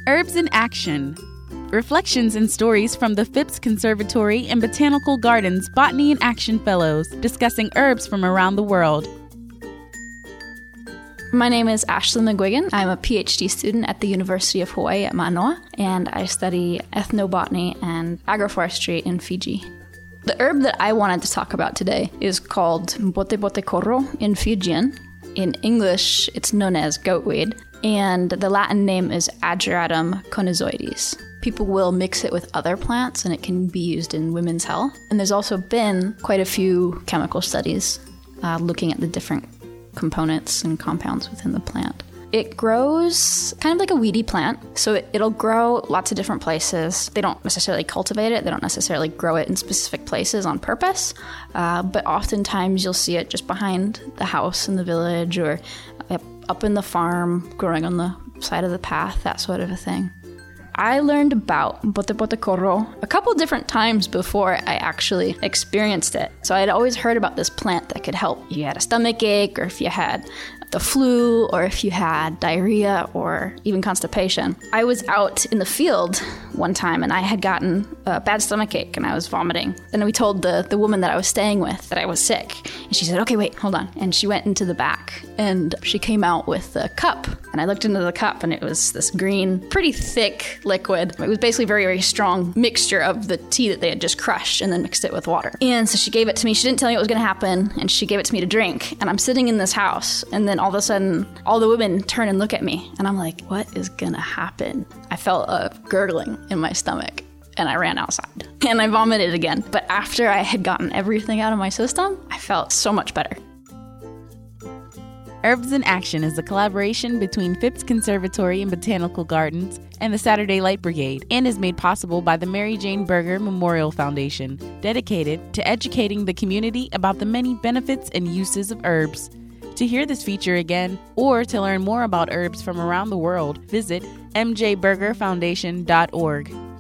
Herbs in Action. Reflections and stories from the Phipps Conservatory and Botanical Gardens Botany in Action Fellows discussing herbs from around the world. My name is Ashlyn McGuigan. I'm a PhD student at the University of Hawaii at Manoa, and I study ethnobotany and agroforestry in Fiji. The herb that I wanted to talk about today is called Bote Koro in Fijian. In English, it's known as goatweed, and the Latin name is Ageratum conizoides. People will mix it with other plants, and it can be used in women's health. And there's also been quite a few chemical studies looking at the different components and compounds within the plant. It grows kind of like a weedy plant, so it'll grow lots of different places. They don't necessarily cultivate it, they don't necessarily grow it in specific places on purpose, but oftentimes you'll see it just behind the house in the village or up in the farm, growing on the side of the path, that sort of a thing. I learned about Bote Koro a couple different times before I actually experienced it. So I had always heard about this plant that could help if you had a stomach ache, or if you had the flu, or if you had diarrhea or even constipation. I was out in the field one time and I had gotten a bad stomach ache and I was vomiting. And we told the woman that I was staying with that I was sick. And she said, okay, wait, hold on. And she went into the back and she came out with a cup. And I looked into the cup and it was this green, pretty thick liquid. It was basically a very, very strong mixture of the tea that they had just crushed and then mixed it with water. And so she gave it to me. She didn't tell me what was going to happen. And she gave it to me to drink. And I'm sitting in this house. And then all of a sudden, all the women turn and look at me. And I'm like, what is going to happen? I felt a gurgling in my stomach. And I ran outside. And I vomited again. But after I had gotten everything out of my system, I felt so much better. Herbs in Action is a collaboration between Phipps Conservatory and Botanical Gardens and the Saturday Light Brigade, and is made possible by the Mary Jane Berger Memorial Foundation, dedicated to educating the community about the many benefits and uses of herbs. To hear this feature again, or to learn more about herbs from around the world, visit mjbergerfoundation.org.